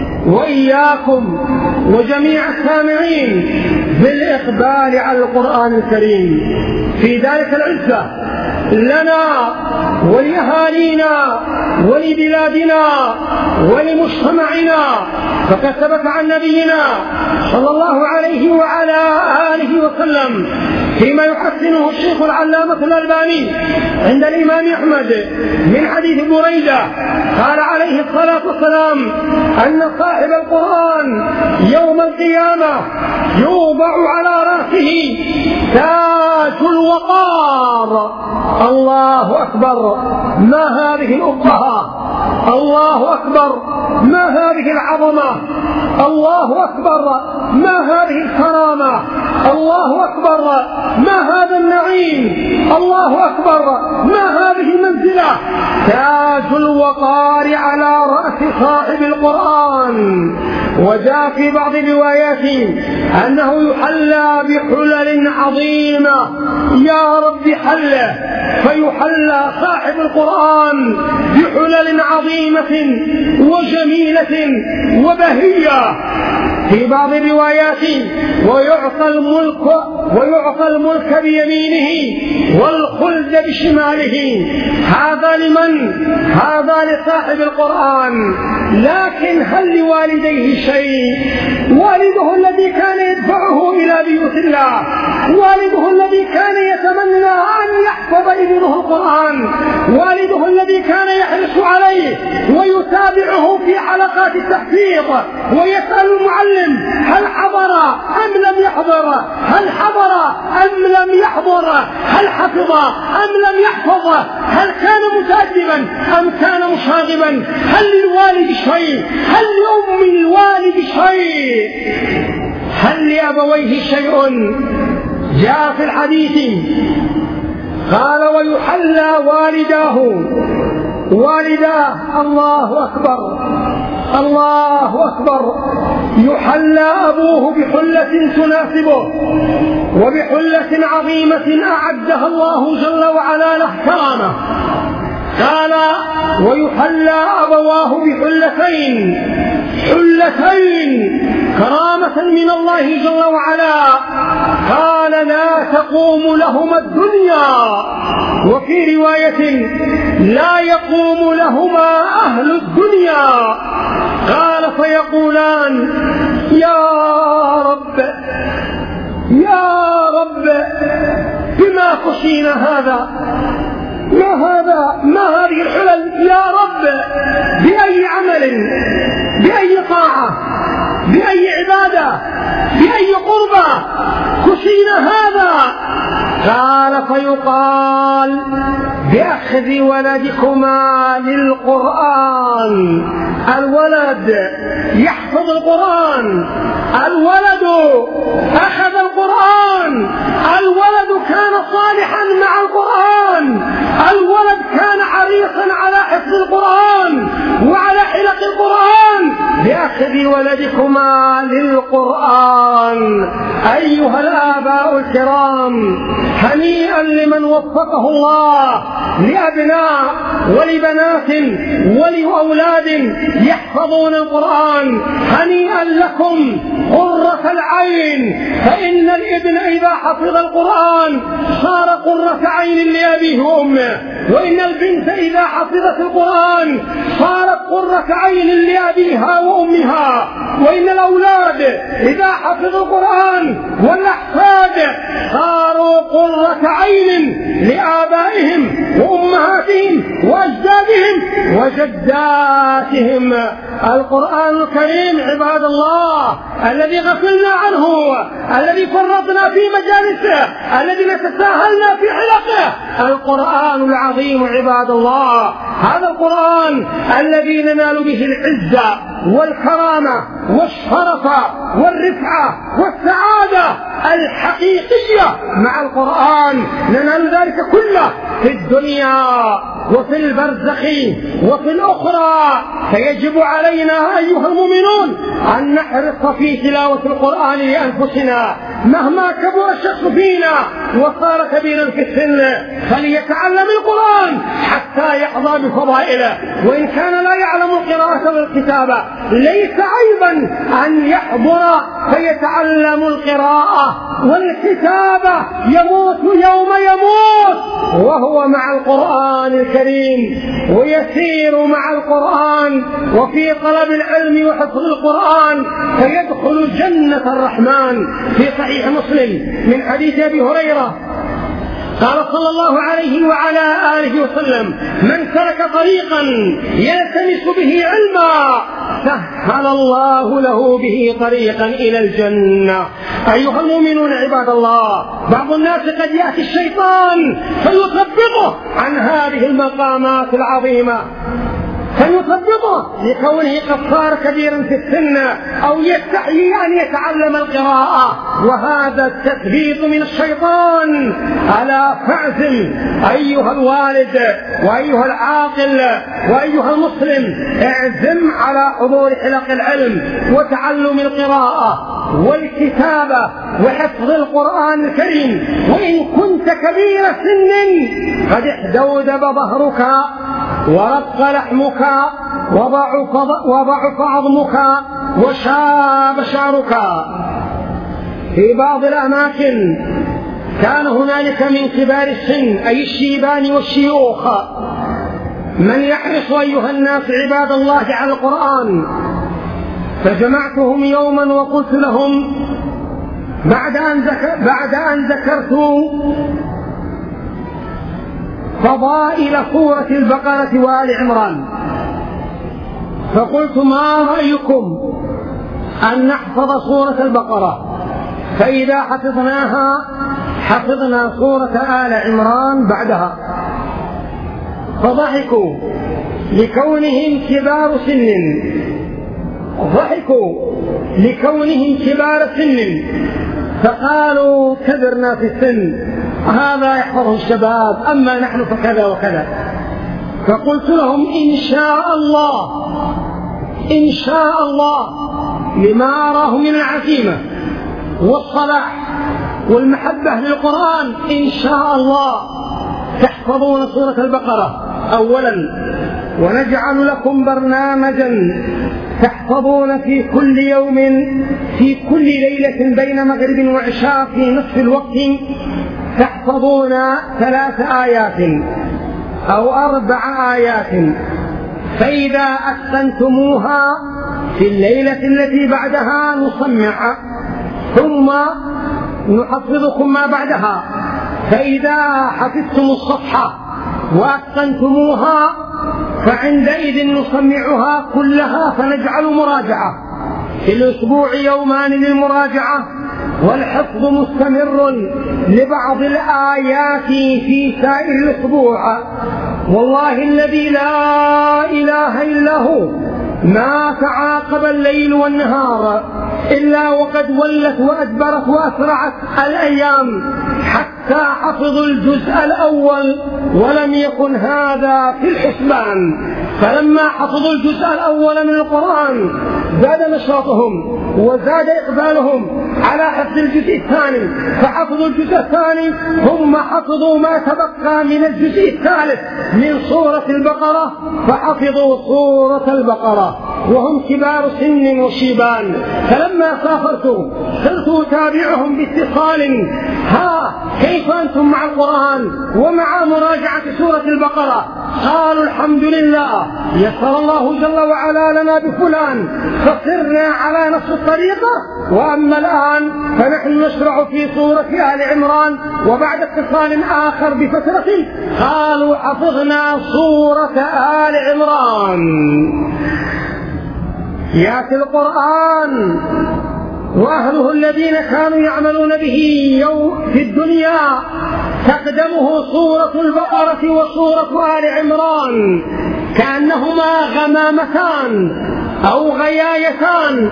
وإياكم وجميع السامعين بالإقبال على القرآن الكريم في ذلك العزة لنا ولأهالينا ولبلادنا ولمجتمعنا. فقد ثبت عن نبينا صلى الله عليه وعلى آله وسلم فيما يحسنه الشيخ العلامة الألباني عند الإمام أحمد من حديث بريدة قال عليه الصلاة والسلام أن صاحب القرآن يوم القيامة يوضع على رأسه تاج الوقار. الله أكبر، ما هذه الأبهة! الله أكبر، ما هذه العظمة! الله أكبر، ما هذه الكرامة! الله أكبر، ما هذا النعيم! الله أكبر، ما هذه المنزلة! تاج الوقار على رأس صاحب القرآن. وجاء في بعض الروايات أنه يحلى بحلل عظيمة، يا رب حله، فيحلى صاحب القرآن بحلل عظيمة وجميلة وبهية. في بعض الروايات ويعطى الملك بيمينه والخلد بشماله. هذا لمن؟ هذا لصاحب القرآن. لكن هل لوالديه شيء؟ والده الذي كان يدفعه إلى بيوت الله، والده الذي كان يتمنى أن يحفظ ابنه القرآن، والده الذي كان يحرص عليه ويتابعه في حلقات التحفيظ ويسأل المعلم هل حضر أم لم يحضر، هل حضر أم لم يحضر، هل حفظ أم لم يحفظ، هل كان متأدبا أم كان مشاغبا، هل للوالد شيء، هل لأم الوالد شيء، هل لأبويه شيء؟ جاء في الحديث قال ويحلى والداه الله أكبر الله أكبر. يحلى أبوه بحلة تناسبه وبحلة عظيمة أعدها الله جل وعلا له كرامة. قال ويحلى أبواه بحلتين كرامة من الله جل وعلا. قال لا تقوم لهما الدنيا، وفي رواية لا يقوم لهما أهل الدنيا. قال فيقولان يا رب بما خشينا هذا، ما هذه الحلل يا رب، بأي عمل، بأي طاعة، بأي عبادة، بأي قربة خشينا هذا؟ قال فيقال بأخذ ولدكما للقرآن. الولد يحفظ القرآن، الولد أخذ القرآن، الولد كان صالحا مع القرآن، الولد كان حريصا على حفظ القرآن وعلى حلق القرآن. بأخذ ولدكما للقرآن. أيها الآباء الكرام، هنيئا لمن وفقه الله لأبناء ولبنات ولأولاد يحفظون القرآن. هنيئا لكم قرة العين، فإن الابن إذا حفظ القرآن صار قرة عين لأبيه وأمه، وإن البنت إذا حفظت القرآن صارت قرة عين لأبيها وأمها، وإن الأولاد إذا حفظوا القرآن والأحفاد صاروا قرة عين لآبائهم وأمهاتهم وأجدادهم وجداتهم. القرآن الكريم عباد الله الذي غفلنا عنه، الذي فرطنا في مجالسه، الذي نتساهلنا في حلقه، القرآن العظيم عباد الله. هذا القرآن الذي ننال به العزة والكرامة والشرف والرفعة والسعادة الحقيقية. مع القرآن ننال ذلك كله في الدنيا وفي البرزخ وفي الأخرى. فيجب علينا أيها المؤمنون أن نحرص في تلاوة القرآن لأنفسنا، مهما كبر الشخص فينا وصار كبيرا في السن فليتعلم القرآن حتى يحظى بفضائله، وإن كان لا يعلم القراءة والكتابة ليس عيبا أن يحضر فيتعلم القراءة والكتابة. يموت يوم يموت وهو مع القرآن الكريم، ويسير مع القرآن وفي طلب العلم وحفظ القرآن فيدخل جنة الرحمن. في صحيح مسلم من حديث أبي هريرة قال صلى الله عليه وعلى آله وسلم من سلك طريقا يلتمس به علما سهل الله له به طريقا إلى الجنة. أيها المؤمنون عباد الله، بعض الناس قد يأتي الشيطان فيثبطه عن هذه المقامات العظيمة، فمن يثبطه لكونه قد صار كبيرا في السن أو يستحيي أن يتعلم القراءة، وهذا التثبيط من الشيطان. ألا فاعزم أيها الوالد وأيها العاقل وأيها المسلم، اعزم على حضور حلق العلم وتعلم القراءة والكتابة وحفظ القرآن الكريم. وإن كنت كبير سن قد احدودب ظهرك ورق لحمك وضعف عظمك وشاب شعرك. في بعض الأماكن كان هنالك من كبار السن أي الشيبان والشيوخ من يحرص أيها الناس عباد الله على القرآن، فجمعتهم يوما وقلت لهم بعد أن ذكرت فضائل سورة البقرة وآل عمران، فقلت ما رأيكم أن نحفظ سورة البقرة، فإذا حفظناها حفظنا سورة آل عمران بعدها. فضحكوا لكونهم كبار سن، ضحكوا لكونهم كبار سن، فقالوا كبرنا في السن، هذا يحفظه الشباب، أما نحن فكذا وكذا. فقلت لهم إن شاء الله إن شاء الله لما أراه من العزيمة والصلاح والمحبة للقرآن إن شاء الله تحفظون سورة البقرة أولا، ونجعل لكم برنامجا تحفظون في كل يوم في كل ليلة بين مغرب وعشاء في نصف الوقت تحفظون 3 آيات أو 4 آيات، فإذا أتقنتموها في الليلة التي بعدها نسمع ثم نحفظكم ما بعدها، فإذا حفظتم الصفحة وأتقنتموها فعندئذ نسمعها كلها فنجعل مراجعة في الأسبوع يومان للمراجعة، والحفظ مستمر لبعض الآيات في سائر الأسبوع. والله الذي لا إله إلا هو ما تعاقب الليل والنهار إلا وقد ولت وأدبرت وأسرعت الأيام حتى حفظوا الجزء الأول، ولم يكن هذا في الحسبان. فلما حفظوا الجزء الأول من القرآن زاد نشاطهم وزاد إقبالهم على حفظ الجزء الثاني، فحفظوا الجزء الثاني ثم حفظوا ما تبقى من الجزء الثالث من سورة البقرة، فحفظوا سورة البقرة وهم كبار سن وشيبان. فلما سافرت صرت أتابعهم باتصال، ها كيف أنتم مع القرآن ومع مراجعة سورة البقرة؟ قالوا الحمد لله يسر الله جل وعلا لنا بفلان فصرنا على نفس الطريقة، وأما الآن فنحن نشرع في سورة آل عمران. وبعد اتصال آخر بفترة قالوا حفظنا سورة آل عمران. يأتي القرآن وأهله الذين كانوا يعملون به في الدنيا تقدمه سورة البقرة وسورة آل عمران كأنهما غمامتان أو غيايتان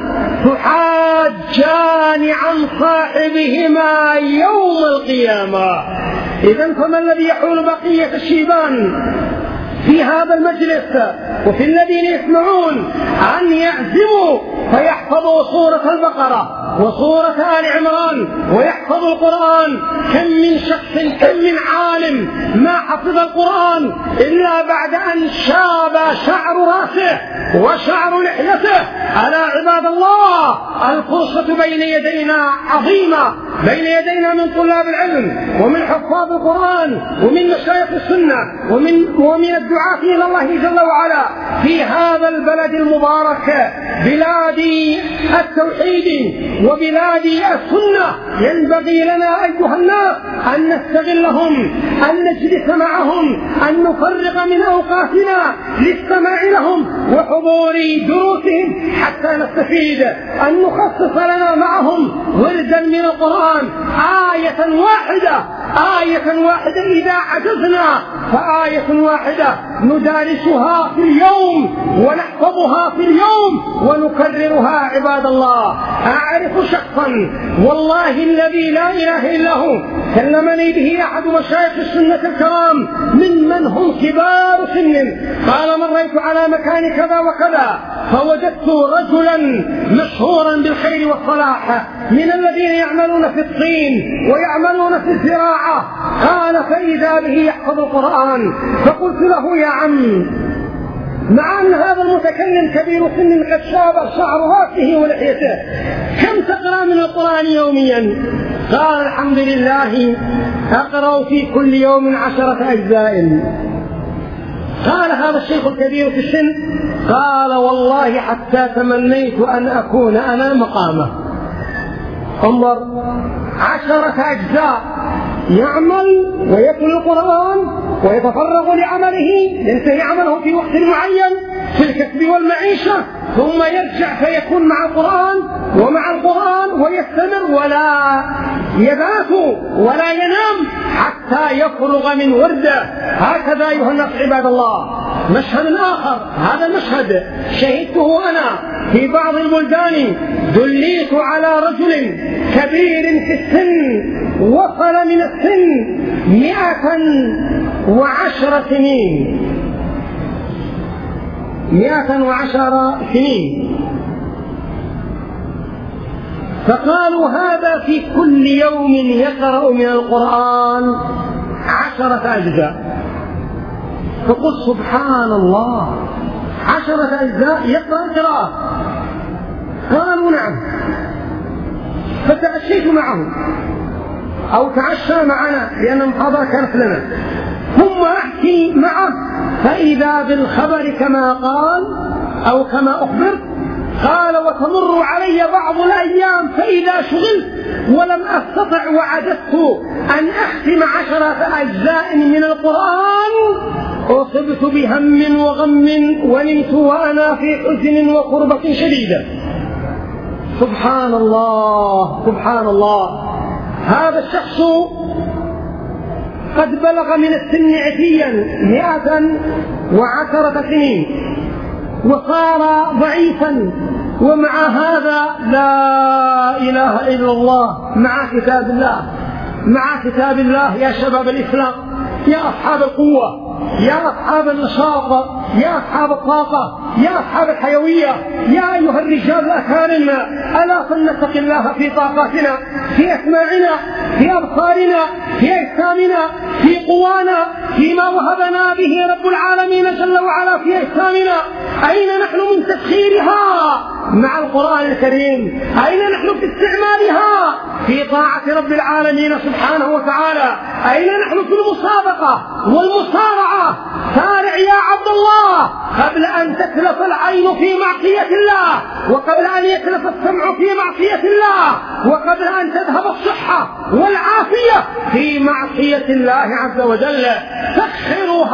تحاجان عن صاحبهما يوم القيامة. إذن فما الذي يحول بقية الشيبان في هذا المجلس وفي الذين يسمعون أن يعزموا فيحفظوا سورة البقرة وسورة آل عمران ويحفظوا القرآن؟ كم من شخص كم من عالم ما حفظ القرآن إلا بعد أن شاب شعر رأسه وشعر لحيته. ألا عباد الله الفرصة بين يدينا عظيمة، بين يدينا من طلاب العلم ومن حفاظ القرآن ومن مشايخ السنة ومن الدعاة إلى الله جل وعلا في هذا البلد المبارك بلاد التوحيد وبلاد السنة. ينبغي لنا أيها الناس أن نستغلهم، أن نجلس معهم، أن نفرغ من أوقاتنا للسماع لهم وحضور دروسهم حتى نستفيد، أن نخصص لنا معهم وردا من القرآن آية واحدة آية واحدة إذا عجزنا فآية واحدة ندارسها في اليوم ونحفظها في اليوم ونكررها. عباد الله، أعرف شخصا والله الذي لا إله إلا هو كلمني به أحد مشايخ السنة الكرام ممن هم كبار سن، قال مريت على مكان كذا وكذا فوجدت رجلا مشهورا بالخير والصلاح من الذين يعملون في الطين ويعملون في الزراعة، قال فإذا به يحفظ القرآن. فقلت له يا عم، مع أن هذا المتكلم كبير سن قد شاب شعر رأسه ولحيته، كم تقرأ من القرآن يوميا؟ قال الحمد لله أقرأ في كل يوم 10 أجزاء. قال هذا الشيخ الكبير في السن، قال والله حتى تمنيت أن أكون أنا مقامه. انظر، 10 أجزاء يعمل ويتلو القرآن ويتفرغ لعمله، ينتهي عمله في وقت معين في الكسب والمعيشة، ثم يرجع فيكون مع القرآن ومع القرآن ويستمر ولا يبات ولا ينام حتى يفرغ من ورده. هكذا أيها الناس عباد الله. مشهد آخر، هذا المشهد شهدته أنا في بعض البلدان، دليت على رجل كبير في السن وصل من السن 110 سنين، 110 سنين، فقالوا هذا في كل يوم يقرأ من القرآن 10 أجزاء. فقل سبحان الله، 10 أجزاء يقرأ قراءة. قالوا نعم. فتعشيت معه أو تعشى معنا لأن المحاضرة كانت لنا، ثم أحكي معه فإذا بالخبر كما قال أو كما أخبر. قال وتمر علي بعض الأيام فإذا شغلت ولم أستطع وعجزت أن أختم 10 أجزاء من القرآن، أصبت بهم وغم ونمت وأنا في حزن وكربة شديدة. سبحان الله سبحان الله. هذا الشخص قد بلغ من السن عتيا 110 سنين وصار ضعيفا، ومع هذا لا إله إلا الله مع كتاب الله، مع كتاب الله. يا شباب الإسلام، يا أصحاب القوة، يا أصحاب النشاط، يا أصحاب الطاقة، يا أصحاب الحيوية، يا أيها الرجال الأكارم، ألا فلنتق الله في طاقاتنا، في أسماعنا، في أبصارنا، في أجسامنا، في قوانا، فيما وهبنا به رب العالمين جل وعلا في أجسامنا. أين نحن من تسخيرها مع القرآن الكريم؟ أين نحن في استعمالها في طاعة رب العالمين سبحانه وتعالى؟ أين نحن في المسابقة والمسارعة؟ سارع يا عبد الله قبل أن تتلف العين في معصية الله، وقبل أن يتلف السمع في معصية الله، وقبل أن تذهب الصحة والعافية في معصية الله عز وجل. سخروا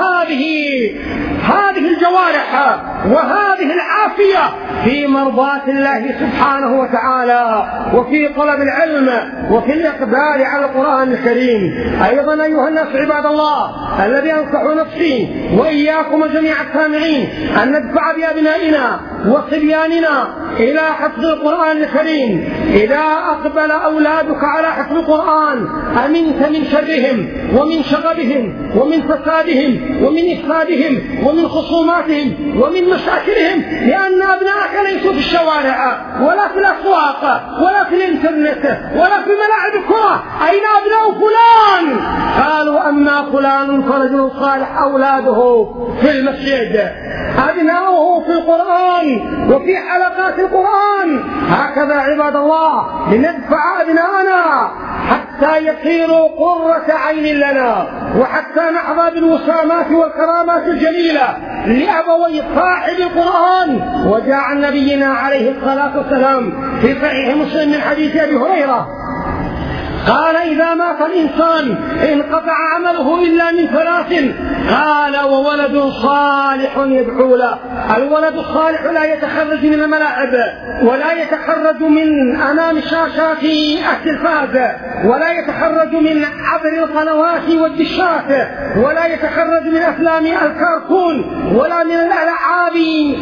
هذه الجوارح وهذه العافية في مرضاة الله سبحانه وتعالى، وفي طلب العلم، وفي الإقبال على القرآن الكريم. أيضا أيها الناس عباد الله، الذي أنصح نفسي وإياكم جميع السامعين أن ندفع بأبنائنا وصبياننا إلى حفظ القرآن الكريم. إذا أقبل أولادك على حفظ القرآن أمنت من شرهم ومن شغبهم ومن فسادهم ومن إفسادهم ومن خصوماتهم ومن مشاكلهم، لأن أبنائك ليسوا في الشوارع ولا في الأسواق ولا في الإنترنت ولا في ملاعب الكرة. أين أبناء فلان؟ قالوا أما فلان فرجل صالح أولاده في المسجد، أبناؤه في القرآن وفي حلقات القرآن. هكذا عباد الله لندفع أبناءنا حتى يصيروا قرة عين لنا، وحتى نحظى بالوسامات والكرامات الجليلة لأبوي صاحب القرآن. وجاء عن نبينا عليه الصلاة والسلام في صحيح مسلم من حديث أبي هريرة قال إذا مات الإنسان انقطع عمله إلا من ثلاث، قال وولد صالح يدعو له. الولد الصالح لا يتخرج من الملاعب، ولا يتخرج من أمام شاشات التلفاز، ولا يتخرج من عبر القنوات والدشات، ولا يتخرج من أفلام الكرتون، ولا من الألعاب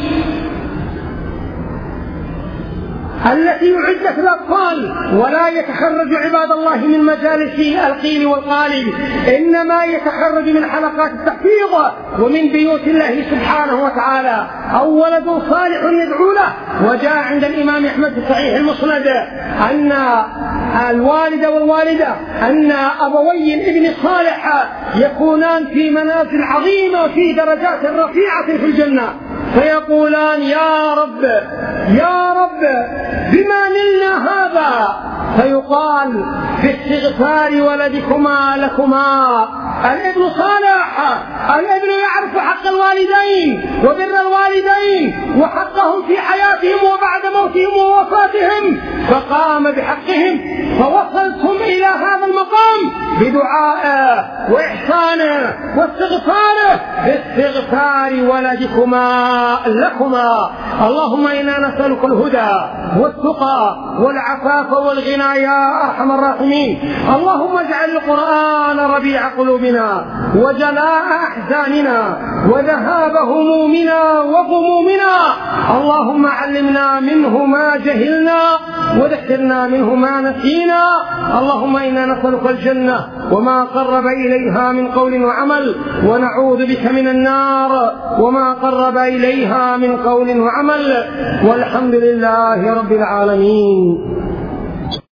التي أعدت للأطفال، ولا يتخرج عباد الله من مجالس القيل والقال، إنما يتخرج من حلقات التحفيظ ومن بيوت الله سبحانه وتعالى. أو ولد صالح يدعو له. وجاء عند الإمام أحمد في صحيح المسند أن الوالد والوالدة أن أبوي الابن الصالح يكونان في منازل عظيمة في درجات رفيعة في الجنة، فيقولان يا رب يا رب بما نلنا هذا؟ فيقال باستغفار ولدكما لكما. الابن صالح، الابن يعرف حق الوالدين وبر الوالدين وحقهم في حياتهم وبعد موتهم ووفاتهم، فقام بحقهم. فوصلتم إلى هذا المقام بدعائه وإحسانه واستغفاره باستغفار ولدكما لكما. اللهم إنا نسألك الهدى والتقى والعفاف والغنى يا أرحم الراحمين. اللهم اجعل القرآن ربيع قلوبنا وجلاء أحزاننا وذهاب همومنا وغمومنا. اللهم علمنا منه ما جهلنا وذكرنا منه ما نسينا. اللهم إنا نسألك الجنة وما قرب إليها من قول وعمل، ونعوذ بك من النار وما قرب إليها من قول وعمل. والحمد لله رب العالمين.